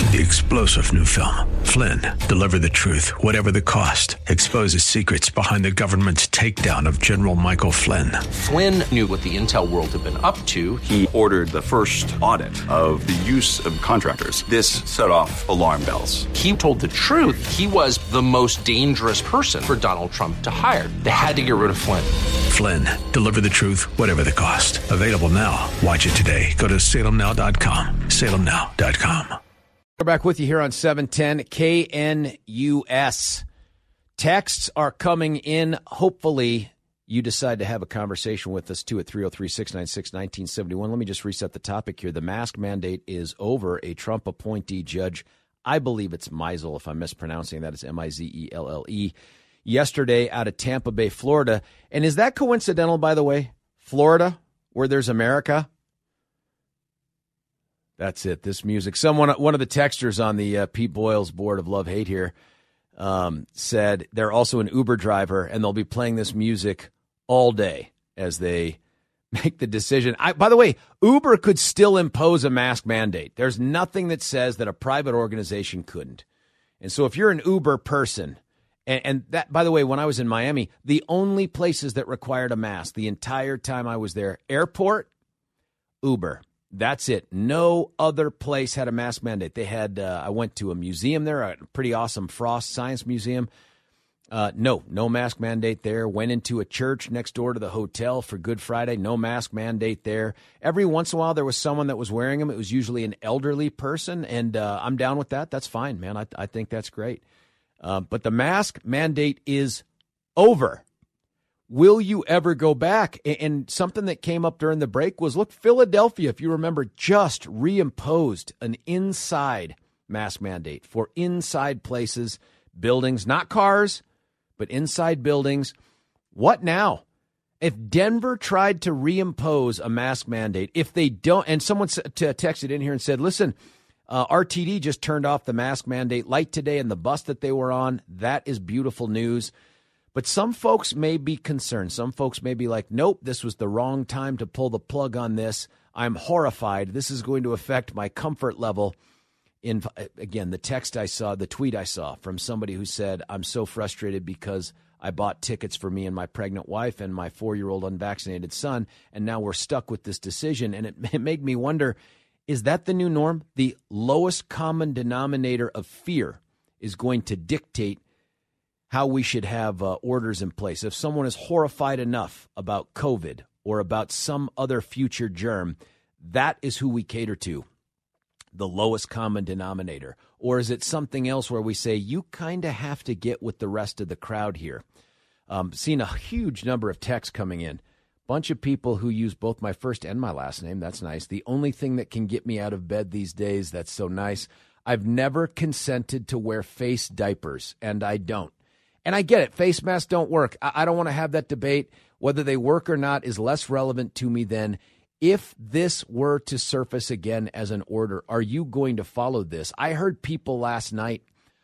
The explosive new film, Flynn, deliver the truth, whatever the cost, exposes secrets behind the government's takedown of General Michael Flynn. Flynn knew what the intel world had been up to. He ordered the first audit of the use of contractors. This set off alarm bells. He told the truth. He was the most dangerous person for Donald Trump to hire. They had to get rid of Flynn. Flynn, deliver the truth, whatever the cost. Available now. Watch it today. Go to salemnow.com. salemnow.com. We're back with you here on 710 KNUS. Texts are coming in. Hopefully, you decide to have a conversation with us, too, at 303-696-1971. Let me just reset the topic here. The mask mandate is over. A Trump appointee judge, I believe it's Meisel, if I'm mispronouncing that, it's Mizelle, yesterday out of Tampa Bay, Florida. And is that coincidental, by the way? Florida, where there's America? That's it. This music. One of the texters on the Pete Boyle's board of Love Hate here said they're also an Uber driver, and they'll be playing this music all day as they make the decision. By the way, Uber could still impose a mask mandate. There's nothing that says that a private organization couldn't. And so if you're an Uber person, and that, by the way, when I was in Miami, the only places that required a mask the entire time I was there, airport, Uber. That's it. No other place had a mask mandate. They had, I went to a museum there, a pretty awesome Frost Science Museum. No mask mandate there. Went into a church next door to the hotel for Good Friday. No mask mandate there. Every once in a while, there was someone that was wearing them. It was usually an elderly person, and I'm down with that. That's fine, man. I think that's great. But the mask mandate is over. Will you ever go back? And something that came up during the break was, look, Philadelphia, if you remember, just reimposed an inside mask mandate for inside places, buildings, not cars, but inside buildings. What now? If Denver tried to reimpose a mask mandate, if they don't, and someone texted in here and said, listen, RTD just turned off the mask mandate light today and the bus that they were on. That is beautiful news. But some folks may be concerned. Some folks may be like, nope, this was the wrong time to pull the plug on this. I'm horrified. This is going to affect my comfort level. Again, the text I saw, the tweet I saw from somebody who said, I'm so frustrated because I bought tickets for me and my pregnant wife and my 4-year-old unvaccinated son, and now we're stuck with this decision. And it made me wonder, is that the new norm? The lowest common denominator of fear is going to dictate how we should have orders in place. If someone is horrified enough about COVID or about some other future germ, that is who we cater to, the lowest common denominator. Or is it something else where we say, you kind of have to get with the rest of the crowd here? Seen a huge number of texts coming in. Bunch of people who use both my first and my last name. That's nice. The only thing that can get me out of bed these days, that's so nice. I've never consented to wear face diapers, and I don't. And I get it. Face masks don't work. I don't want to have that debate. Whether they work or not is less relevant to me than if this were to surface again as an order. Are you going to follow this? I heard people last night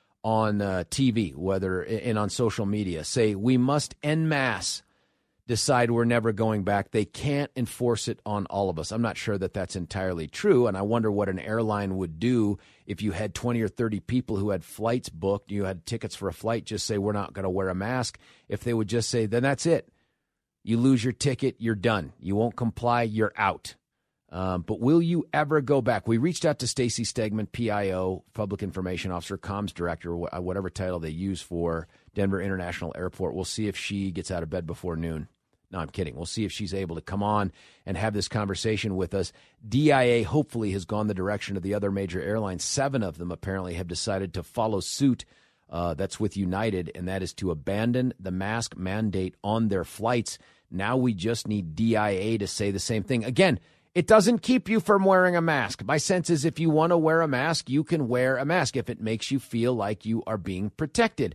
on TV, and on social media, say we must en masse decide we're never going back. They can't enforce it on all of us. I'm not sure that that's entirely true, and I wonder what an airline would do if you had 20 or 30 people who had flights booked, you had tickets for a flight, just say we're not going to wear a mask. If they would just say, then that's it. You lose your ticket, you're done. You won't comply, you're out. But will you ever go back? We reached out to Stacey Stegman, PIO, Public Information Officer, Comms Director, whatever title they use for Denver International Airport. We'll see if she gets out of bed before noon. No, I'm kidding. We'll see if she's able to come on and have this conversation with us. DIA hopefully has gone the direction of the other major airlines. 7 of them apparently have decided to follow suit. That's with United, and that is to abandon the mask mandate on their flights. Now we just need DIA to say the same thing. Again, it doesn't keep you from wearing a mask. My sense is if you want to wear a mask, you can wear a mask if it makes you feel like you are being protected.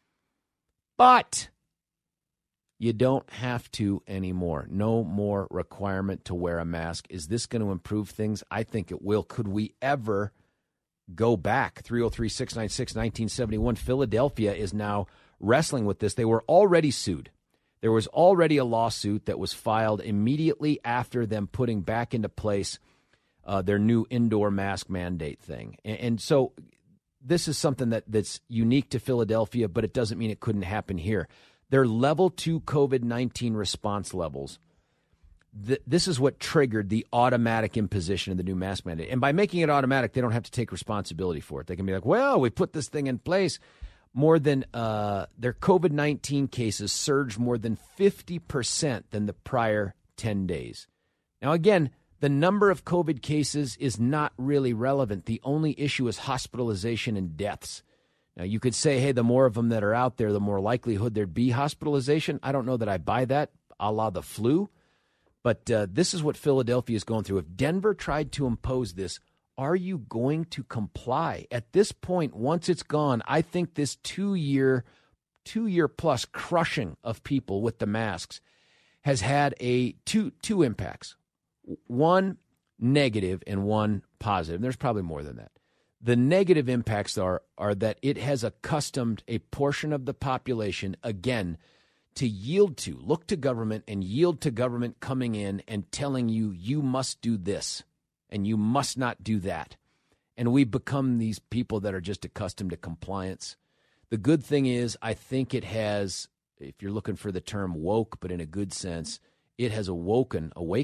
But you don't have to anymore. No more requirement to wear a mask. Is this going to improve things? I think it will. Could we ever go back? 303-696-1971. Philadelphia is now wrestling with this. They were already sued. There was already a lawsuit that was filed immediately after them putting back into place their new indoor mask mandate thing. And so this is something that's unique to Philadelphia, but it doesn't mean it couldn't happen here. Their level 2 COVID-19 response levels, this is what triggered the automatic imposition of the new mask mandate. And by making it automatic, they don't have to take responsibility for it. They can be like, well, we put this thing in place. More than their COVID-19 cases surged more than 50% than the prior 10 days. Now, again, the number of COVID cases is not really relevant. The only issue is hospitalization and deaths. Now, you could say, hey, the more of them that are out there, the more likelihood there'd be hospitalization. I don't know that I buy that, a la the flu. But this is what Philadelphia is going through. If Denver tried to impose this, are you going to comply? At this point, once it's gone, I think this two-year plus crushing of people with the masks has had two impacts. One negative and one positive. There's probably more than that. The negative impacts are that it has accustomed a portion of the population, again, to look to government and yield to government coming in and telling you, you must do this and you must not do that. And we've become these people that are just accustomed to compliance. The good thing is, I think it has, if you're looking for the term woke, but in a good sense, it has awaked,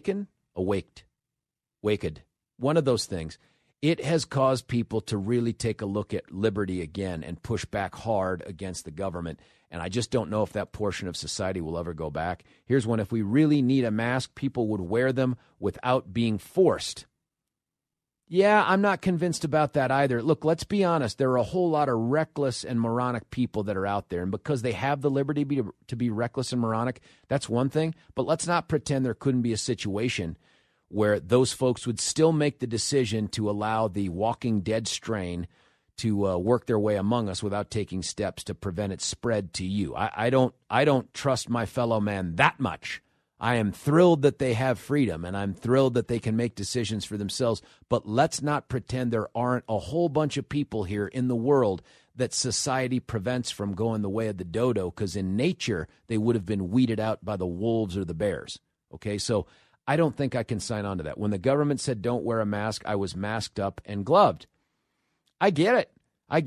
one of those things. It has caused people to really take a look at liberty again and push back hard against the government. And I just don't know if that portion of society will ever go back. Here's one. If we really need a mask, people would wear them without being forced. Yeah, I'm not convinced about that either. Look, let's be honest. There are a whole lot of reckless and moronic people that are out there. And because they have the liberty to be reckless and moronic, that's one thing. But let's not pretend there couldn't be a situation where those folks would still make the decision to allow the Walking Dead strain to work their way among us without taking steps to prevent its spread to you. I don't trust my fellow man that much. I am thrilled that they have freedom, and I'm thrilled that they can make decisions for themselves. But let's not pretend there aren't a whole bunch of people here in the world that society prevents from going the way of the dodo, because in nature they would have been weeded out by the wolves or the bears. Okay, so I don't think I can sign on to that. When the government said don't wear a mask, I was masked up and gloved. I get it.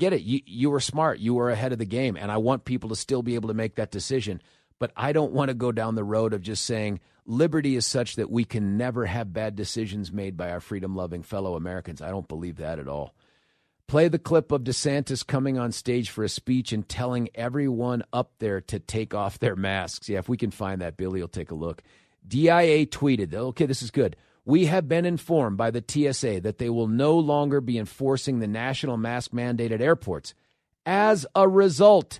You were smart. You were ahead of the game, and I want people to still be able to make that decision. But I don't want to go down the road of just saying liberty is such that we can never have bad decisions made by our freedom-loving fellow Americans. I don't believe that at all. Play the clip of DeSantis coming on stage for a speech and telling everyone up there to take off their masks. Yeah, if we can find that, Billy will take a look. DIA tweeted, okay, this is good. We have been informed by the TSA that they will no longer be enforcing the national mask mandate at airports. As a result,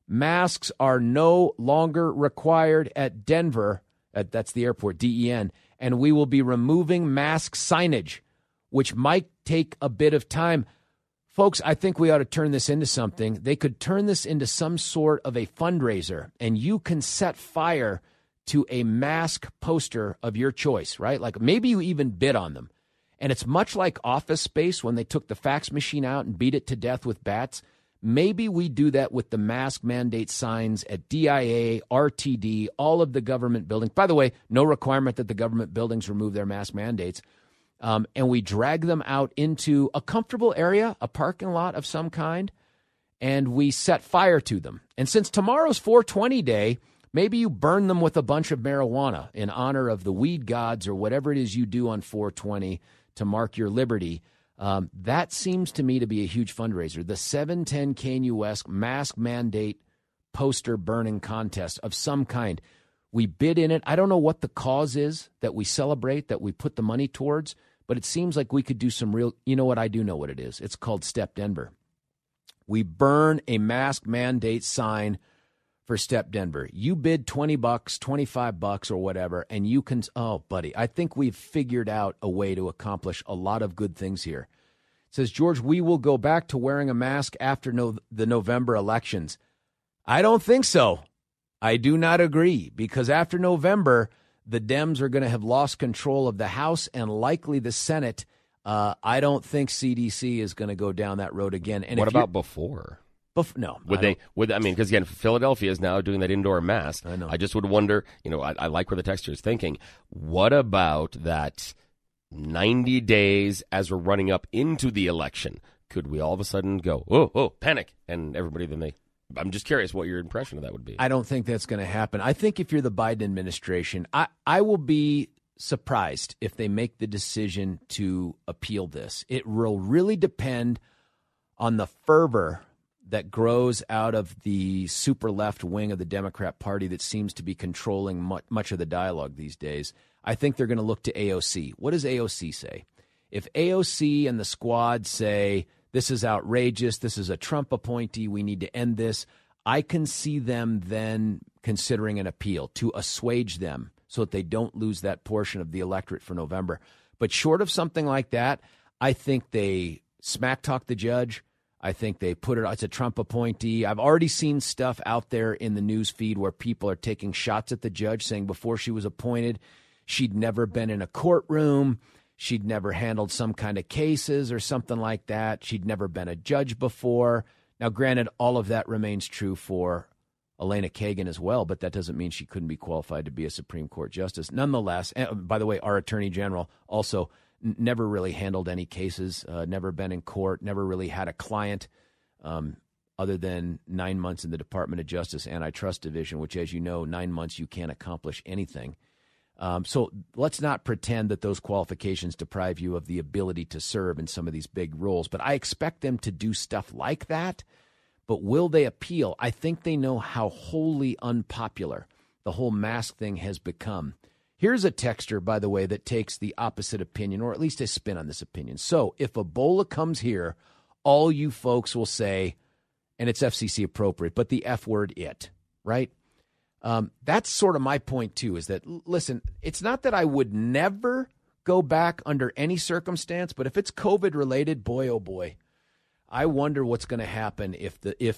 masks are no longer required at Denver, that's the airport, DEN, and we will be removing mask signage, which might take a bit of time. Folks, I think we ought to turn this into something. They could turn this into some sort of a fundraiser, and you can set fire to a mask poster of your choice, right? Like maybe you even bid on them. And it's much like Office Space when they took the fax machine out and beat it to death with bats. Maybe we do that with the mask mandate signs at DIA, RTD, all of the government buildings. By the way, no requirement that the government buildings remove their mask mandates. And we drag them out into a comfortable area, a parking lot of some kind, and we set fire to them. And since tomorrow's 420 day, maybe you burn them with a bunch of marijuana in honor of the weed gods or whatever it is you do on 420 to mark your liberty. That seems to me to be a huge fundraiser. The 710 KNUS mask mandate poster burning contest of some kind. We bid in it. I don't know what the cause is that we celebrate, that we put the money towards, but it seems like we could do some real, you know what, I do know what it is. It's called Step Denver. We burn a mask mandate sign for Step Denver. You bid $20, $25 or whatever, and you can, oh, buddy, I think we've figured out a way to accomplish a lot of good things here. It says, George, we will go back to wearing a mask after the November elections. I don't think so. I do not agree, because after November, the Dems are going to have lost control of the House and likely the Senate. I don't think CDC is going to go down that road again. And what about before? No. Because again, Philadelphia is now doing that indoor mask. I know. I just would wonder, I like where the texture is thinking. What about that 90 days as we're running up into the election, could we all of a sudden go, oh, panic, and everybody then I'm just curious what your impression of that would be. I don't think that's going to happen. I think if you're the Biden administration, I will be surprised if they make the decision to appeal this. It will really depend on the fervor that grows out of the super left wing of the Democrat Party that seems to be controlling much of the dialogue these days. I think they're going to look to AOC. What does AOC say? If AOC and the squad say, this is outrageous, this is a Trump appointee, we need to end this, I can see them then considering an appeal to assuage them so that they don't lose that portion of the electorate for November. But short of something like that, I think they smack talk the judge. I think they put it, it's a Trump appointee. I've already seen stuff out there in the news feed where people are taking shots at the judge saying before she was appointed, she'd never been in a courtroom. She'd never handled some kind of cases or something like that. She'd never been a judge before. Now, granted, all of that remains true for Elena Kagan as well, but that doesn't mean she couldn't be qualified to be a Supreme Court justice. Nonetheless, and by the way, our Attorney General also never really handled any cases, never been in court, never really had a client other than 9 months in the Department of Justice Antitrust Division, which, as you know, 9 months you can't accomplish anything. So let's not pretend that those qualifications deprive you of the ability to serve in some of these big roles. But I expect them to do stuff like that. But will they appeal? I think they know how wholly unpopular the whole mask thing has become. Here's a texter, by the way, that takes the opposite opinion, or at least a spin on this opinion. So if Ebola comes here, all you folks will say, and it's FCC appropriate, but the F word, it, right? That's sort of my point, too, is that, listen, it's not that I would never go back under any circumstance, but if it's COVID-related, boy, oh boy, I wonder what's going to happen if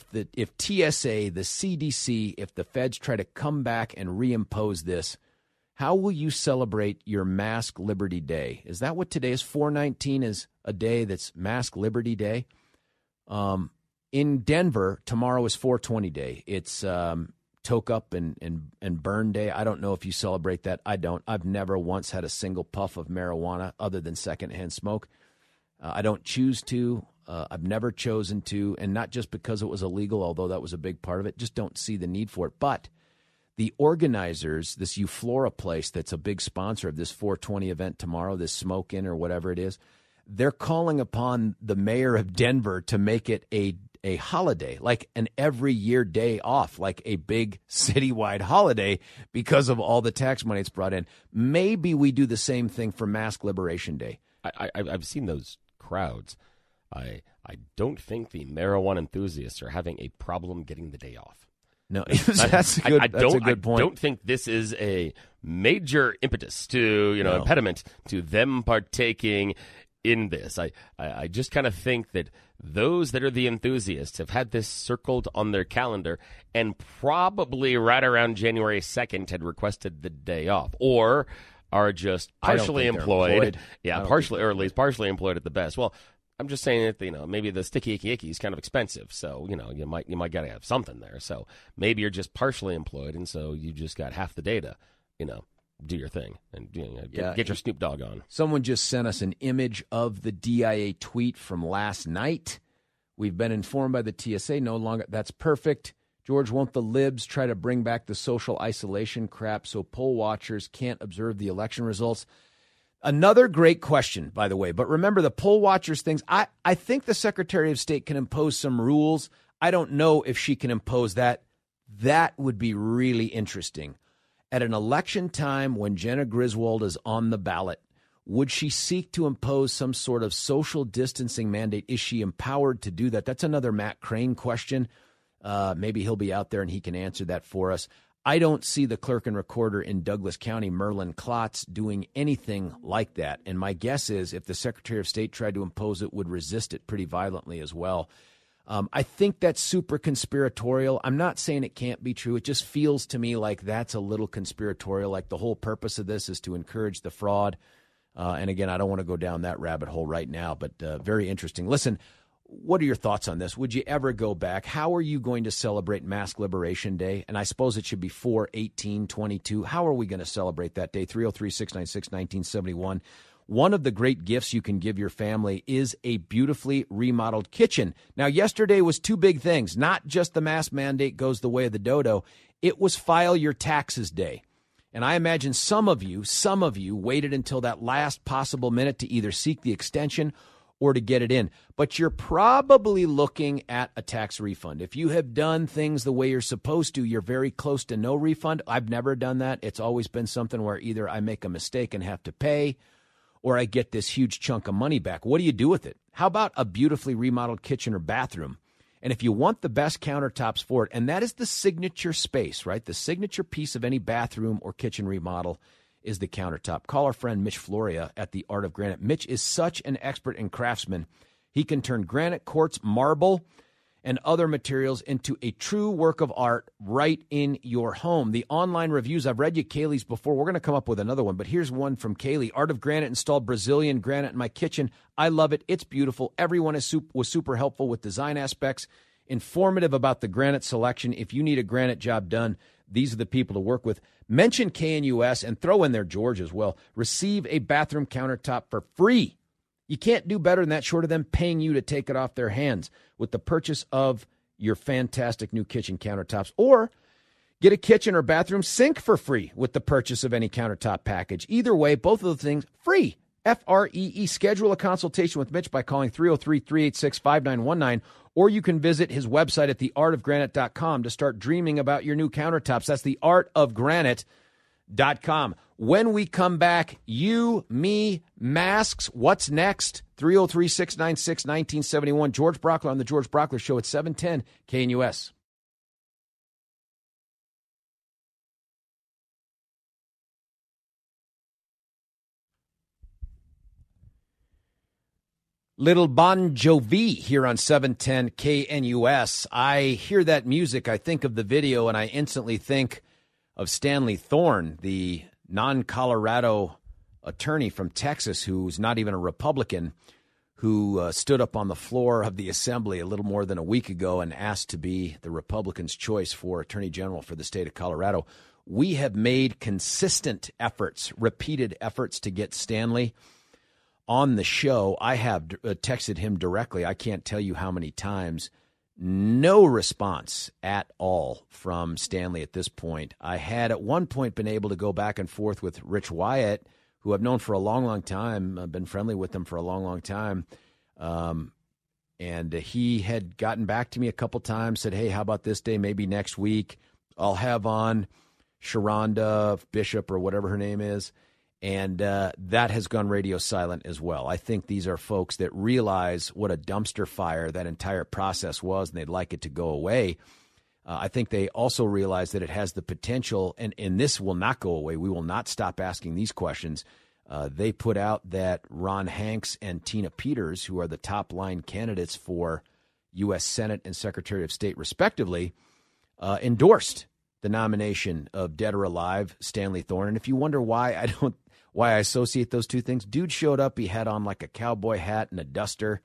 TSA, the CDC, if the feds try to come back and reimpose this. How will you celebrate your Mask Liberty Day? Is that what today is? 4/19 is a day that's Mask Liberty Day. In Denver, tomorrow is 4/20 Day. It's Toke Up and Burn Day. I don't know if you celebrate that. I don't. I've never once had a single puff of marijuana other than secondhand smoke. I don't choose to. I've never chosen to, and not just because it was illegal, although that was a big part of it. Just don't see the need for it. But the organizers, this Euflora place that's a big sponsor of this 420 event tomorrow, this smoke-in or whatever it is, they're calling upon the mayor of Denver to make it a holiday, like an every year day off, like a big citywide holiday because of all the tax money it's brought in. Maybe we do the same thing for Mask Liberation Day. I've seen those crowds. I don't think the marijuana enthusiasts are having a problem getting the day off. No, that's a good point. I don't think this is a major impetus to, impediment to them partaking in this. I just kind of think that those that are the enthusiasts have had this circled on their calendar and probably right around January 2nd had requested the day off, or are just partially employed. Yeah, partially, or at least partially employed at the best. Well, I'm just saying that, maybe the sticky icky is kind of expensive. So, you might got to have something there. So maybe you're just partially employed. And so you just got half the data, do your thing and get your Snoop Dogg on. Someone just sent us an image of the DIA tweet from last night. We've been informed by the TSA no longer. That's perfect. George, won't the libs try to bring back the social isolation crap so poll watchers can't observe the election results? Another great question, by the way. But remember, the poll watchers things, I think the Secretary of State can impose some rules. I don't know if she can impose that. That would be really interesting. At an election time when Jenna Griswold is on the ballot, would she seek to impose some sort of social distancing mandate? Is she empowered to do that? That's another Matt Crane question. Maybe he'll be out there and he can answer that for us. I don't see the clerk and recorder in Douglas County, Merlin Klotz, doing anything like that. And my guess is if the Secretary of State tried to impose it, would resist it pretty violently as well. I think that's super conspiratorial. I'm not saying it can't be true. It just feels to me like that's a little conspiratorial, like the whole purpose of this is to encourage the fraud. And again, I don't want to go down that rabbit hole right now, but very interesting. Listen, what are your thoughts on this? Would you ever go back? How are you going to celebrate Mask Liberation Day? And I suppose it should be 4/18/22. How are we going to celebrate that day? 303-696-1971. One of the great gifts you can give your family is a beautifully remodeled kitchen. Now, yesterday was two big things. Not just the mask mandate goes the way of the dodo. It was file your taxes day. And I imagine some of you waited until that last possible minute to either seek the extension or to get it in. But you're probably looking at a tax refund. If you have done things the way you're supposed to, you're very close to no refund. I've never done that. It's always been something where either I make a mistake and have to pay, or I get this huge chunk of money back. What do you do with it? How about a beautifully remodeled kitchen or bathroom? And if you want the best countertops for it, and that is the signature space, right? The signature piece of any bathroom or kitchen remodel is the countertop. Call our friend Mitch Floria at the Art of Granite. Mitch is such an expert and craftsman. He can turn granite, quartz, marble, and other materials into a true work of art right in your home. The online reviews, I've read you Kaylee's before. We're going to come up with another one, but here's one from Kaylee. Art of Granite installed Brazilian granite in my kitchen. I love it. It's beautiful. Everyone was super helpful with design aspects, informative about the granite selection. If you need a granite job done, these are the people to work with. Mention KNUS and throw in there George as well. Receive a bathroom countertop for free. You can't do better than that, short of them paying you to take it off their hands with the purchase of your fantastic new kitchen countertops. Or get a kitchen or bathroom sink for free with the purchase of any countertop package. Either way, both of the things free. Free. Schedule a consultation with Mitch by calling 303-386-5919, or you can visit his website at theartofgranite.com to start dreaming about your new countertops. That's theartofgranite.com. When we come back, you, me, masks, what's next? 303-696-1971. George Brockler on The George Brockler Show at 710 KNUS. Little Bon Jovi here on 710 KNUS. I hear that music, I think of the video, and I instantly think of Stanley Thorne, the non-Colorado attorney from Texas who's not even a Republican, who stood up on the floor of the Assembly a little more than a week ago and asked to be the Republicans' choice for Attorney General for the state of Colorado. We have made consistent efforts, repeated efforts to get Stanley on the show. I have texted him directly. I can't tell you how many times. No response at all from Stanley at this point. I had at one point been able to go back and forth with Rich Wyatt, who I've known for a long, long time. I've been friendly with him for a long, long time. And he had gotten back to me a couple times, said, hey, how about this day, maybe next week? I'll have on Sharonda Bishop or whatever her name is. And that has gone radio silent as well. I think these are folks that realize what a dumpster fire that entire process was, and they'd like it to go away. I think they also realize that it has the potential, and this will not go away. We will not stop asking these questions. They put out that Ron Hanks and Tina Peters, who are the top-line candidates for U.S. Senate and Secretary of State, respectively, endorsed the nomination of dead or alive Stanley Thorne. And if you wonder why I associate those two things, dude showed up. He had on like a cowboy hat and a duster,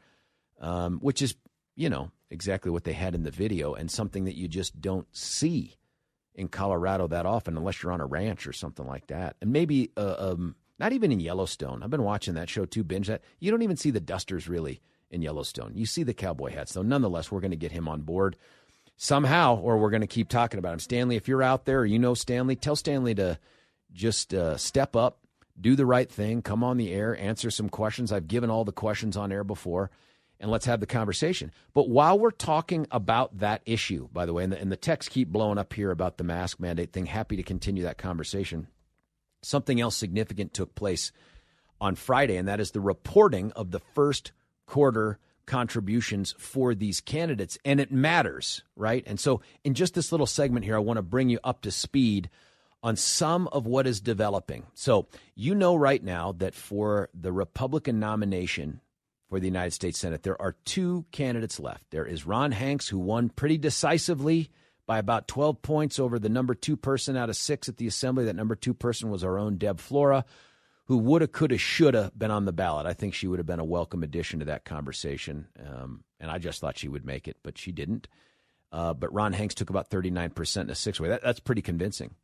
which is, exactly what they had in the video, and something that you just don't see in Colorado that often unless you're on a ranch or something like that. And maybe not even in Yellowstone. I've been watching that show too, binge that. You don't even see the dusters really in Yellowstone. You see the cowboy hats, though. Nonetheless, we're going to get him on board somehow, or we're going to keep talking about him. Stanley, if you're out there or you know Stanley, tell Stanley to just step up, do the right thing, come on the air, answer some questions. I've given all the questions on air before, and let's have the conversation. But while we're talking about that issue, by the way, and the texts keep blowing up here about the mask mandate thing, happy to continue that conversation. Something else significant took place on Friday, and that is the reporting of the first quarter contributions for these candidates, and it matters, right? And so in just this little segment here, I want to bring you up to speed on some of what is developing. So you know right now that for the Republican nomination for the United States Senate, there are two candidates left. There is Ron Hanks, who won pretty decisively by about 12 points over the number 2 person out of 6 at the Assembly. That number 2 person was our own Deb Flora, who woulda, coulda, shoulda been on the ballot. I think she would have been a welcome addition to that conversation, and I just thought she would make it, but she didn't. But Ron Hanks took about 39% in a 6-way. That's pretty convincing.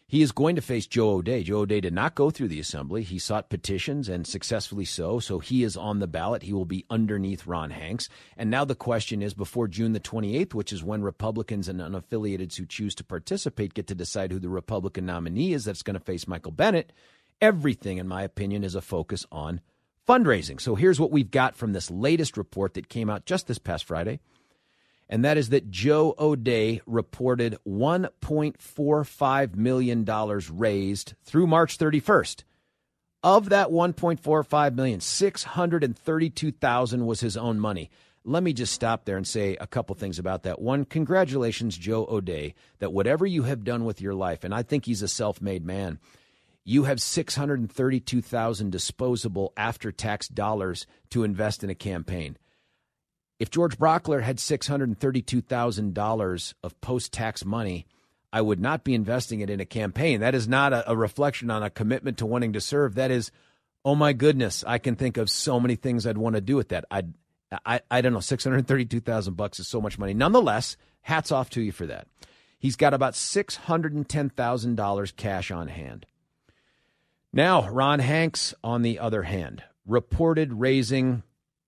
He is going to face Joe O'Dea. Joe O'Dea did not go through the assembly. He sought petitions, and successfully so he is on the ballot. He will be underneath Ron Hanks. And now the question is, before June the 28th, which is when Republicans and unaffiliateds who choose to participate get to decide who the Republican nominee is that's going to face Michael Bennet, everything, in my opinion, is a focus on fundraising. So here's what we've got from this latest report that came out just this past Friday. And that is that Joe O'Dea reported $1.45 million raised through March 31st. Of that $1.45 million, $632,000 was his own money. Let me just stop there and say a couple things about that. One, congratulations, Joe O'Dea, that whatever you have done with your life, and I think he's a self-made man, you have $632,000 disposable after-tax dollars to invest in a campaign. If George Brockler had $632,000 of post-tax money, I would not be investing it in a campaign. That is not a reflection on a commitment to wanting to serve. That is, oh my goodness, I can think of so many things I'd want to do with that. I don't know, $632,000 is so much money. Nonetheless, hats off to you for that. He's got about $610,000 cash on hand. Now, Ron Hanks, on the other hand, reported raising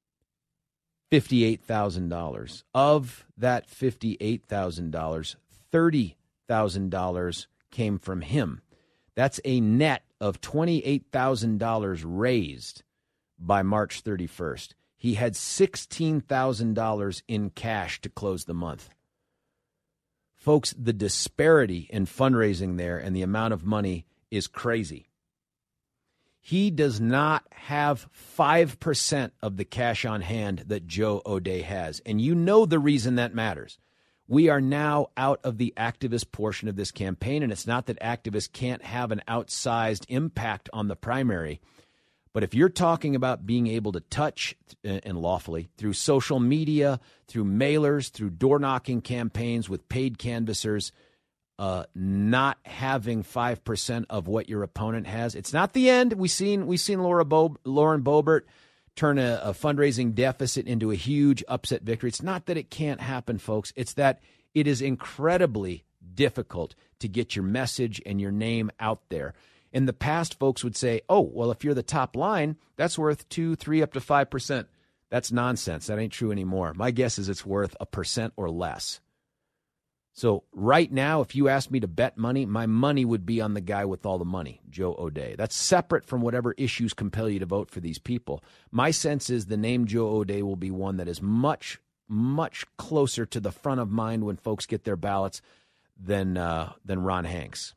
$58,000. Of that $58,000, $30,000 came from him. That's a net of $28,000 raised by March 31st. He had $16,000 in cash to close the month. Folks, the disparity in fundraising there and the amount of money is crazy. He does not have 5% of the cash on hand that Joe O'Dea has. And you know the reason that matters. We are now out of the activist portion of this campaign, and it's not that activists can't have an outsized impact on the primary. But if you're talking about being able to touch, and lawfully, through social media, through mailers, through door-knocking campaigns with paid canvassers, not having 5% of what your opponent has, it's not the end. We've seen Lauren Boebert turn a fundraising deficit into a huge upset victory. It's not that it can't happen, folks. It's that it is incredibly difficult to get your message and your name out there. In the past, folks would say, oh, well, if you're the top line, that's worth 2, 3, up to 5%. That's nonsense. That ain't true anymore. My guess is it's worth 1% or less. So right now, if you ask me to bet money, my money would be on the guy with all the money, Joe O'Dea. That's separate from whatever issues compel you to vote for these people. My sense is the name Joe O'Dea will be one that is much, much closer to the front of mind when folks get their ballots than Ron Hanks.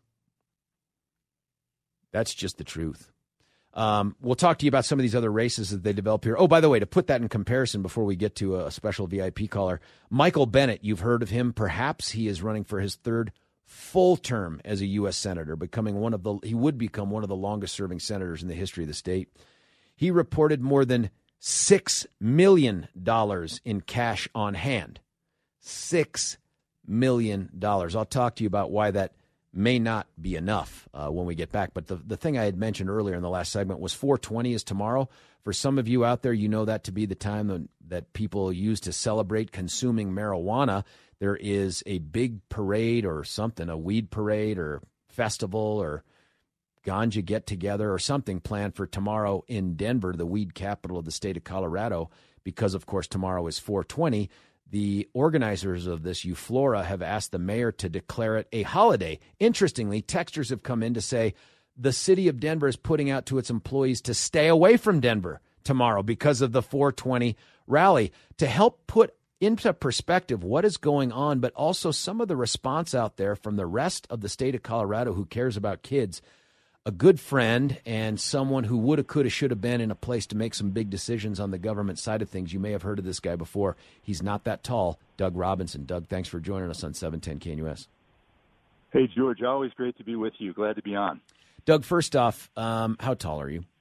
That's just the truth. We'll talk to you about some of these other races as they develop here. Oh, by the way, to put that in comparison before we get to a special VIP caller, Michael Bennet, you've heard of him. Perhaps he is running for his third full term as a U.S. Senator, he would become one of the longest-serving senators in the history of the state. He reported more than $6 million in cash on hand. $6 million. I'll talk to you about why that may not be enough when we get back. But the thing I had mentioned earlier in the last segment was 420 is tomorrow. For some of you out there, you know that to be the time that people use to celebrate consuming marijuana. There is a big parade or something, a weed parade or festival or ganja get-together or something planned for tomorrow in Denver, the weed capital of the state of Colorado, because, of course, tomorrow is 420. The organizers of this, Euflora, have asked the mayor to declare it a holiday. Interestingly, texters have come in to say the city of Denver is putting out to its employees to stay away from Denver tomorrow because of the 420 rally. To help put into perspective what is going on, but also some of the response out there from the rest of the state of Colorado who cares about kids, a good friend and someone who woulda, coulda, shoulda been in a place to make some big decisions on the government side of things. You may have heard of this guy before. He's not that tall. Doug Robinson. Doug, thanks for joining us on 710 KNUS. Hey, George. Always great to be with you. Glad to be on. Doug, first off, how tall are you?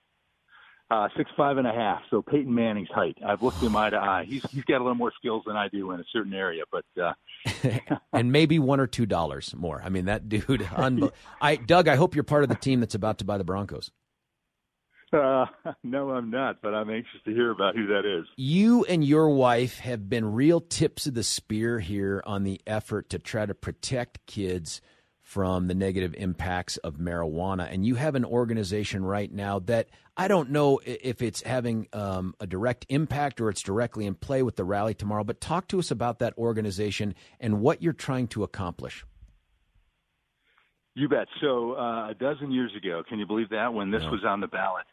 6'5.5", so Peyton Manning's height. I've looked him eye to eye. He's got a little more skills than I do in a certain area, but and maybe $1 or $2 more. I mean, that dude. Doug, I hope you're part of the team that's about to buy the Broncos. No, I'm not, but I'm anxious to hear about who that is. You and your wife have been real tips of the spear here on the effort to try to protect kids from the negative impacts of marijuana. And you have an organization right now that I don't know if it's having a direct impact or it's directly in play with the rally tomorrow, but talk to us about that organization and what you're trying to accomplish. You bet. So a dozen years ago, can you believe that, when this was on the ballot,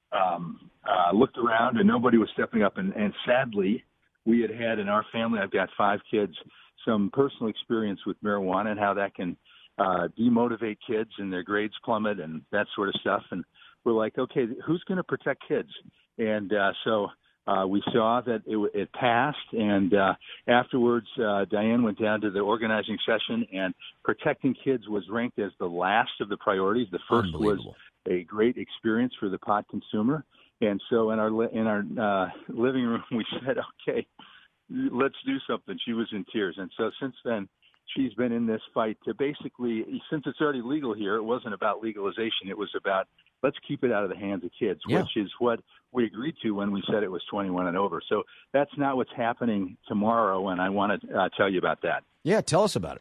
looked around and nobody was stepping up. And sadly, we had in our family, I've got 5 kids, some personal experience with marijuana and how that can demotivate kids and their grades plummet and that sort of stuff. And we're like, okay, who's going to protect kids? And so we saw that it passed. And afterwards, Diane went down to the organizing session, and protecting kids was ranked as the last of the priorities. The first was a great experience for the pot consumer. And so in our living room, we said, okay, let's do something. She was in tears. And so since then, she's been in this fight to basically, since it's already legal here, it wasn't about legalization. It was about, let's keep it out of the hands of kids, which is what we agreed to when we said it was 21 and over. So that's not what's happening tomorrow, and I want to tell you about that. Yeah, tell us about it.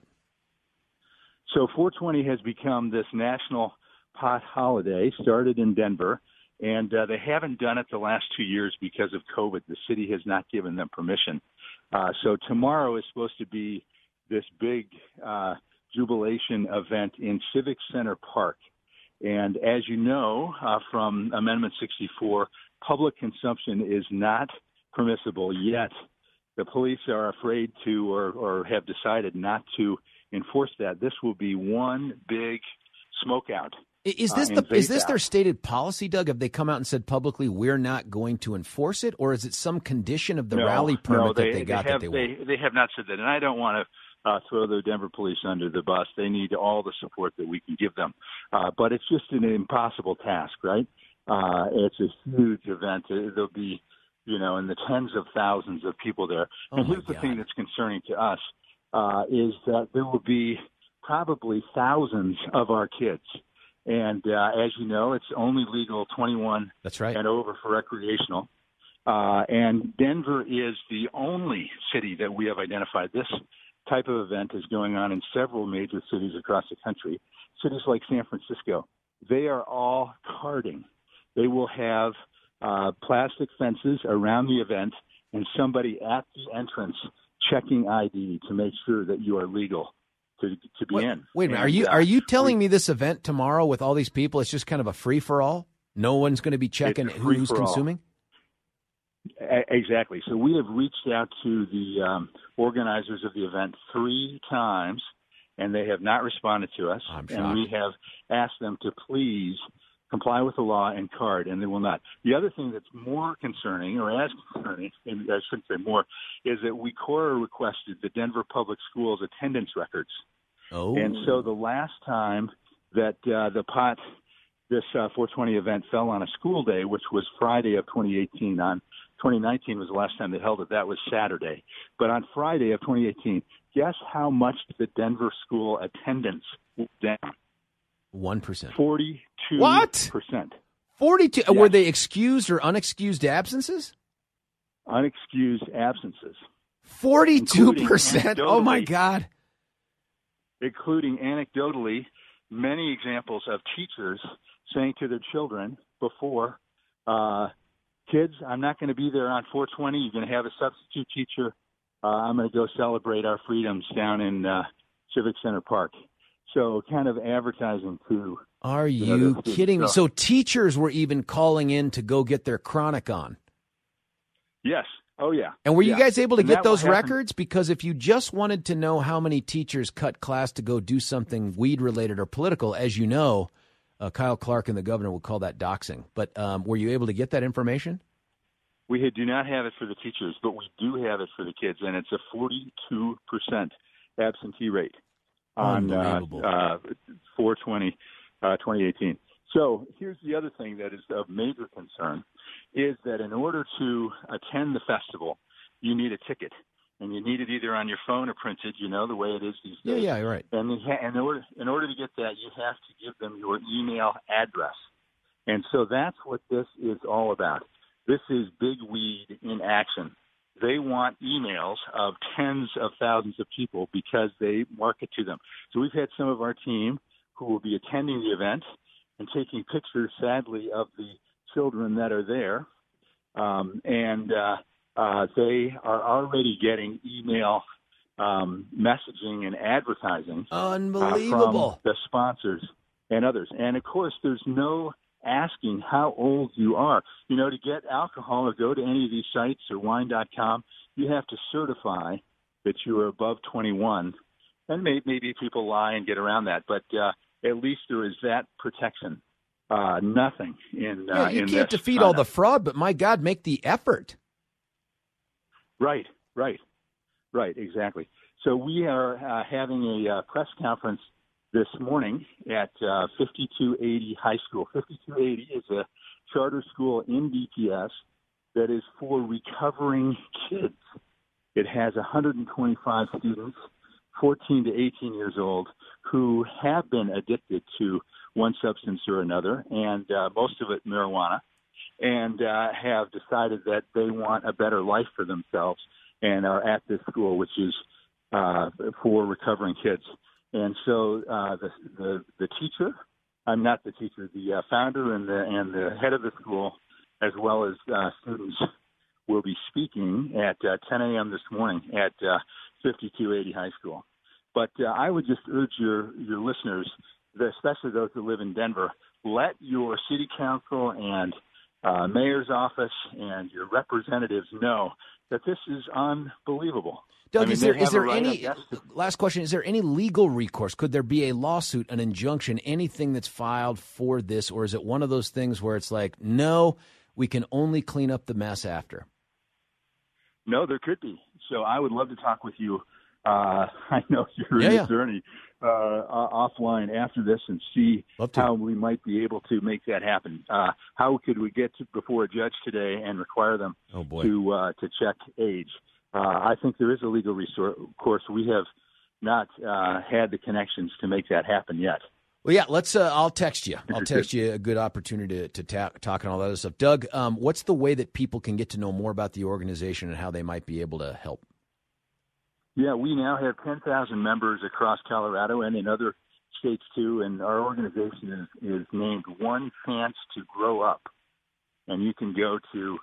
So 420 has become this national pot holiday, started in Denver, and they haven't done it the last 2 years because of COVID. The city has not given them permission. So tomorrow is supposed to be this big jubilation event in Civic Center Park. And as you know from Amendment 64, public consumption is not permissible, yet the police are afraid to or have decided not to enforce that. This will be one big smoke out. Is this their stated policy, Doug? Have they come out and said publicly, we're not going to enforce it? Or is it some condition of the rally permit that they got that they want? They have not said that. And I don't want to throw the Denver police under the bus. They need all the support that we can give them. But it's just an impossible task, right? It's a huge event. There'll be, in the tens of thousands of people there. And here's the thing that's concerning to us is that there will be probably thousands of our kids. And as you know, it's only legal 21 and over for recreational. And Denver is the only city that we have identified. This type of event is going on in several major cities across the country. Cities like San Francisco, they are all carding. They will have plastic fences around the event and somebody at the entrance checking ID to make sure that you are legal to be in. Wait a minute. Are you telling me this event tomorrow with all these people, it's just kind of a free-for-all? No one's going to be checking who's consuming? Exactly. So we have reached out to the organizers of the event 3 times, and they have not responded to us. I'm shocked. And we have asked them to please comply with the law and card, and they will not. The other thing that's more concerning, or as concerning, and I shouldn't say more, is that WeCora requested the Denver Public Schools attendance records. Oh. And so the last time that this 420 event fell on a school day, which was Friday of 2018, on 2019 was the last time they held it. That was Saturday. But on Friday of 2018, guess how much the Denver school attendance was down? 1%. 42%. What? 42? Yes. Were they excused or unexcused absences? Unexcused absences. 42%? Oh, my God. Including anecdotally many examples of teachers saying to their children before, kids, I'm not going to be there on 420. You're going to have a substitute teacher. I'm going to go celebrate our freedoms down in Civic Center Park. So kind of advertising to. Are you kidding me? So teachers were even calling in to go get their chronic on. Yes. Oh, yeah. And were you guys able to get those records? Because if you just wanted to know how many teachers cut class to go do something weed-related or political, as you know, Kyle Clark and the governor would call that doxing. But were you able to get that information? We do not have it for the teachers, but we do have it for the kids, and it's a 42% absentee rate on 4/20, 2018. So here's the other thing that is of major concern, is that in order to attend the festival, you need a ticket. And you need it either on your phone or printed, the way it is these days. Yeah, you're right. And in order to get that, you have to give them your email address. And so that's what this is all about. This is big weed in action. they want emails of tens of thousands of people because they market to them. So we've had some of our team who will be attending the event and taking pictures, sadly, of the children that are there. They are already getting email messaging and advertising Unbelievable. from the sponsors and others. And, of course, there's no asking how old you are. You know, to get alcohol or go to any of these sites or wine.com, you have to certify that you are above 21. And maybe people lie and get around that, but at least there is that protection. Nothing in you in can't this defeat all the fraud, but my God, make the effort. Right, exactly. So we are having a press conference this morning at 5280 High School. 5280 is a charter school in DPS that is for recovering kids. It has 125 students, 14 to 18 years old, who have been addicted to one substance or another, and most of it marijuana, and have decided that they want a better life for themselves and are at this school, which is for recovering kids. And so the teacher, I'm not the teacher, the founder and the head of the school, as well as students, will be speaking at 10 a.m. this morning at 5280 High School. But I would just urge your listeners, especially those that live in Denver, let your city council and mayor's office and your representatives know that this is unbelievable. Doug, is there any last question? Is there any legal recourse? Could there be a lawsuit, an injunction, anything that's filed for this, or is it one of those things where it's like, no, we can only clean up the mess after? No, there could be. So I would love to talk with you. I know you're an attorney offline after this and see how we might be able to make that happen. How could we get before a judge today and require them to check age? I think there is a legal recourse. We have not had the connections to make that happen yet. Well, yeah, let's. I'll text you. I'll text you a good opportunity to talk and all that other stuff. Doug, what's the way that people can get to know more about the organization and how they might be able to help? Yeah, we now have 10,000 members across Colorado and in other states too, and our organization is named One Chance to Grow Up. And you can go to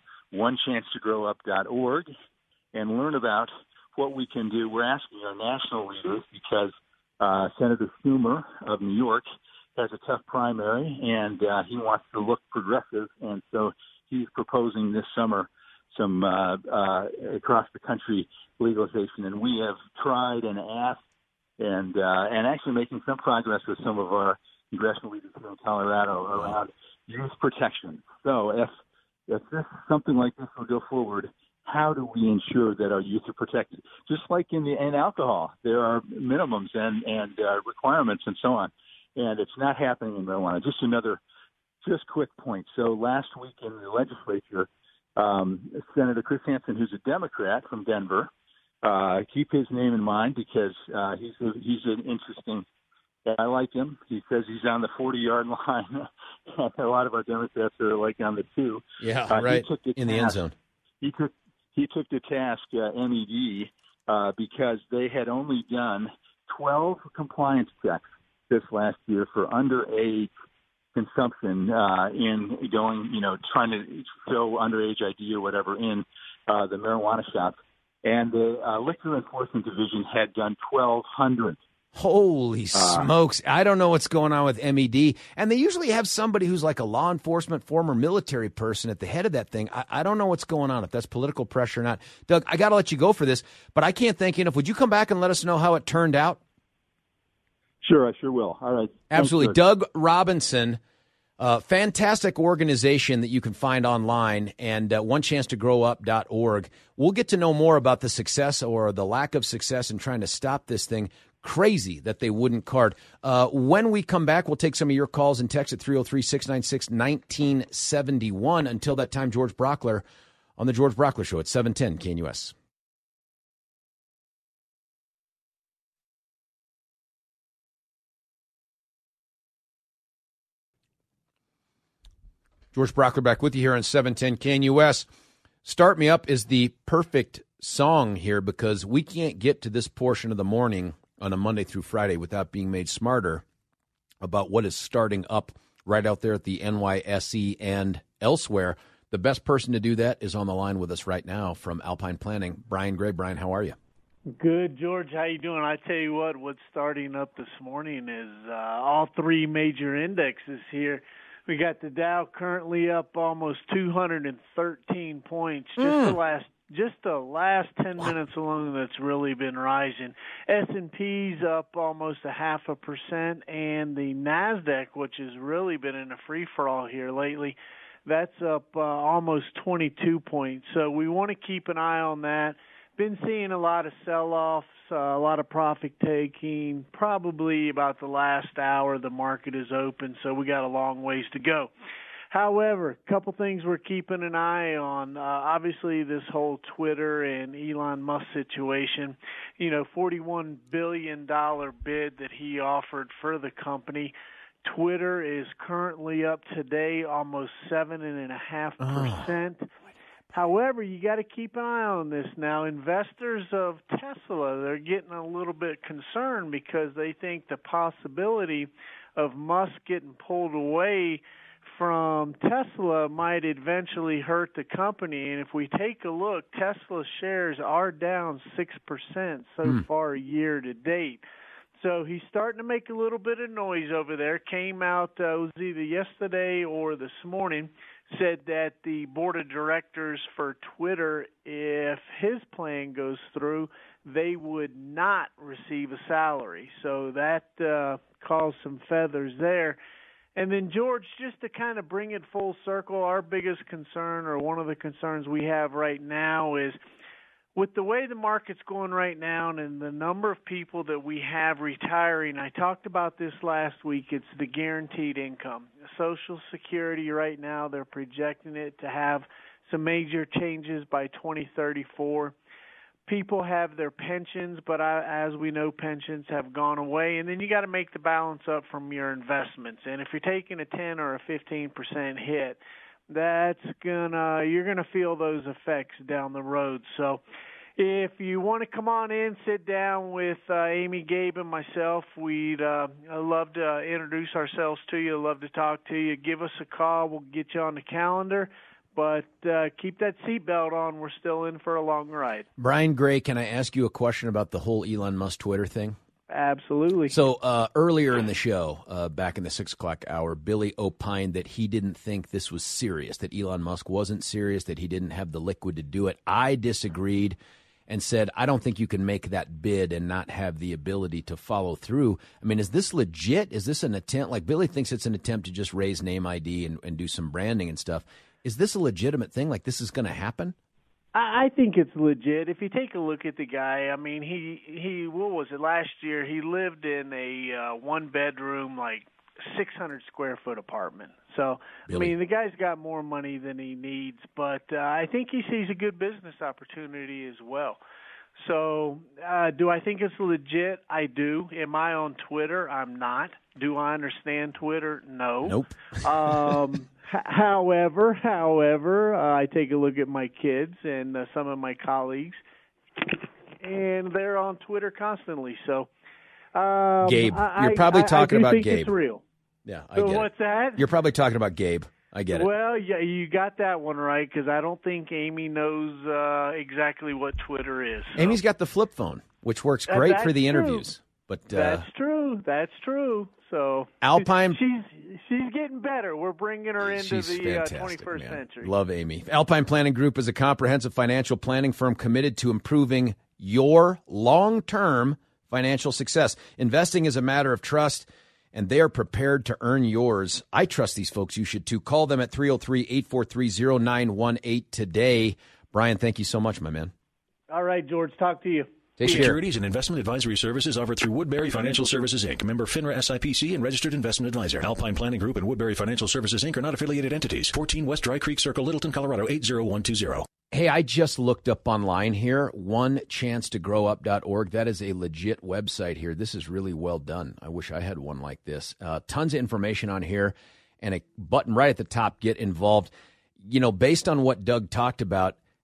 onechancetogrow.org and learn about what we can do. We're asking our national leaders because Senator Schumer of New York has a tough primary, and he wants to look progressive, and so he's proposing this summer some across the country legalization. And we have tried and asked and actually making some progress with some of our congressional leaders here in Colorado around youth protection. So if something like this will go forward, how do we ensure that our youth are protected? Just like in alcohol, there are minimums and requirements and so on. And it's not happening in marijuana. Just quick point. So last week in the legislature, Senator Chris Hansen, who's a Democrat from Denver, keep his name in mind because he's an interesting. I like him. He says he's on the 40-yard line. A lot of our Democrats are like on the 2. Yeah, right in the end zone. He took to task MED because they had only done 12 compliance checks this last year for underage consumption in going, trying to show underage ID or whatever in the marijuana shops. And the Liquor Enforcement Division had done 1,200. Holy smokes. I don't know what's going on with MED. And they usually have somebody who's like a law enforcement, former military person at the head of that thing. I don't know what's going on, if that's political pressure or not. Doug, I got to let you go for this, but I can't thank you enough. Would you come back and let us know how it turned out? Sure, I sure will. All right. Absolutely. Thanks, Doug Robinson, fantastic organization that you can find online, and onechancetogrow.org. We'll get to know more about the success or the lack of success in trying to stop this thing. Crazy that they wouldn't card. When we come back, we'll take some of your calls and text at 303-696-1971. Until that time, George Brockler on The George Brockler Show at 710 KNUS. George Brockler back with you here on 710 KNUS. Start Me Up is the perfect song here because we can't get to this portion of the morning on a Monday through Friday without being made smarter about what is starting up right out there at the NYSE and elsewhere. The best person to do that is on the line with us right now from Alpine Planning, Brian Gray. Brian, how are you? Good, George. How you doing? I tell you what's starting up this morning is all three major indexes here. We got the Dow currently up almost 213 points. Just the last 10 minutes alone, that's really been rising. S&P's up almost 0.5%, and the Nasdaq, which has really been in a free for all here lately, that's up almost 22 points. So we want to keep an eye on that. Been seeing a lot of sell-offs, a lot of profit taking. Probably about the last hour the market is open, so we got a long ways to go. However, a couple things we're keeping an eye on. Obviously, this whole Twitter and Elon Musk situation. $41 billion bid that he offered for the company. Twitter is currently up today almost 7.5%. However, you got to keep an eye on this now. Investors of Tesla, they're getting a little bit concerned because they think the possibility of Musk getting pulled away from Tesla might eventually hurt the company. And if we take a look, Tesla shares are down 6% so far year to date. So he's starting to make a little bit of noise over there. Came out, it was either yesterday or this morning, said that the board of directors for Twitter, if his plan goes through, they would not receive a salary. So that caused some feathers there. And then, George, just to kind of bring it full circle, our biggest concern, or one of the concerns we have right now, is with the way the market's going right now and the number of people that we have retiring, I talked about this last week, it's the guaranteed income. Social Security right now, they're projecting it to have some major changes by 2034. People have their pensions, but as we know, pensions have gone away. And then you got to make the balance up from your investments. And if you're taking a 10 or a 15% hit, you're gonna feel those effects down the road. So if you want to come on in, sit down with Amy, Gabe, and myself, we'd love to introduce ourselves to you. Love to talk to you. Give us a call. We'll get you on the calendar. But keep that seatbelt on. We're still in for a long ride. Brian Gray, can I ask you a question about the whole Elon Musk Twitter thing? Absolutely. So earlier in the show, back in the 6 o'clock hour, Billy opined that he didn't think this was serious, that Elon Musk wasn't serious, that he didn't have the liquid to do it. I disagreed and said, I don't think you can make that bid and not have the ability to follow through. I mean, is this legit? Is this an attempt? Like Billy thinks it's an attempt to just raise name ID and do some branding and stuff. Is this a legitimate thing? Like this is going to happen? I think it's legit. If you take a look at the guy, I mean, he what was it, last year, he lived in a one-bedroom, like 600 square foot apartment. So, really? I mean, the guy's got more money than he needs, but I think he sees a good business opportunity as well. So do I think it's legit? I do. Am I on Twitter? I'm not. Do I understand Twitter? No. Nope. However, I take a look at my kids and some of my colleagues, and they're on Twitter constantly. So, Gabe, you're probably talking about think Gabe. It's real. Yeah, I so get what's it. that? You're probably talking about Gabe. I get it. Well, yeah, you got that one right because I don't think Amy knows exactly what Twitter is. So. Amy's got the flip phone, which works great for the interviews. But that's true. So Alpine, she's getting better. We're bringing her into the 21st century. Love Amy. Alpine Planning Group is a comprehensive financial planning firm committed to improving your long-term financial success. Investing is a matter of trust, and they are prepared to earn yours. I trust these folks. You should too. Call them at 303-843-0918 today. Brian, thank you so much, my man. All right, George. Talk to you. Securities and investment advisory services offered through Woodbury Financial Services, Inc., member FINRA SIPC and registered investment advisor. Alpine Planning Group and Woodbury Financial Services, Inc. are not affiliated entities. 14 West Dry Creek Circle, Littleton, Colorado, 80120. Hey, I just looked up online here, onechancetogrowup.org. That is a legit website here. This is really well done. I wish I had one like this. Tons of information on here and a button right at the top, get involved. You know, based on what Doug talked about,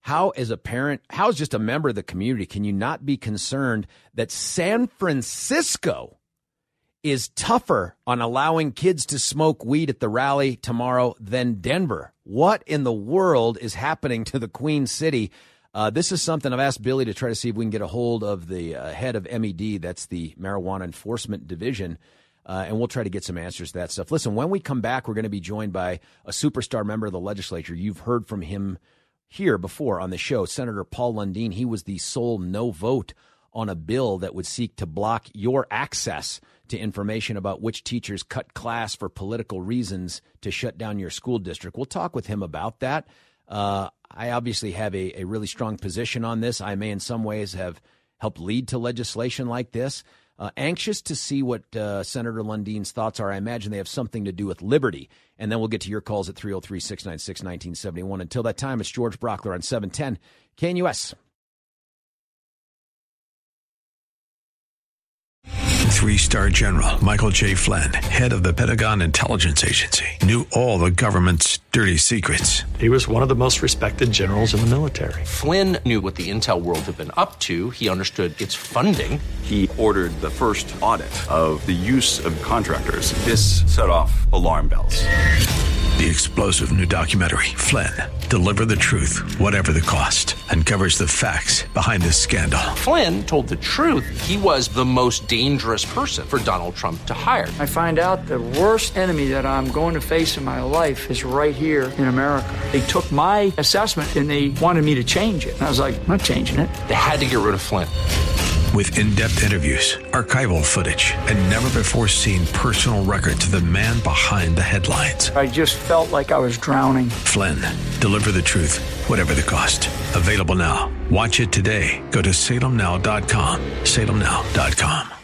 how as a parent, how as just a member of the community, can you not be concerned that San Francisco is tougher on allowing kids to smoke weed at the rally tomorrow than Denver? What in the world is happening to the Queen City? This is something I've asked Billy to try to see if we can get a hold of the head of MED. That's the Marijuana Enforcement Division. And we'll try to get some answers to that stuff. Listen, when we come back, we're going to be joined by a superstar member of the legislature. You've heard from him here before on the show, Senator Paul Lundeen. He was the sole no vote on a bill that would seek to block your access to information about which teachers cut class for political reasons to shut down your school district. We'll talk with him about that. I obviously have a really strong position on this. I may in some ways have helped lead to legislation like this. Anxious to see what Senator Lundeen's thoughts are. I imagine they have something to do with liberty. And then we'll get to your calls at 303-696-1971. Until that time, it's George Brockler on 710 KNUS. Three-star General Michael J. Flynn, head of the Pentagon Intelligence Agency, knew all the government's dirty secrets. He was one of the most respected generals in the military. Flynn knew what the intel world had been up to. He understood its funding. He ordered the first audit of the use of contractors. This set off alarm bells. The explosive new documentary, Flynn, Deliver the Truth, Whatever the Cost, uncovers the facts behind this scandal. Flynn told the truth. He was the most dangerous person for Donald Trump to hire. I find out the worst enemy that I'm going to face in my life is right here in America. They took my assessment and they wanted me to change it. And I was like, I'm not changing it. They had to get rid of Flynn. With in-depth interviews, archival footage, and never-before-seen personal records of the man behind the headlines. I just felt like I was drowning. Flynn, Deliver the Truth, Whatever the Cost. Available now. Watch it today. Go to salemnow.com. salemnow.com.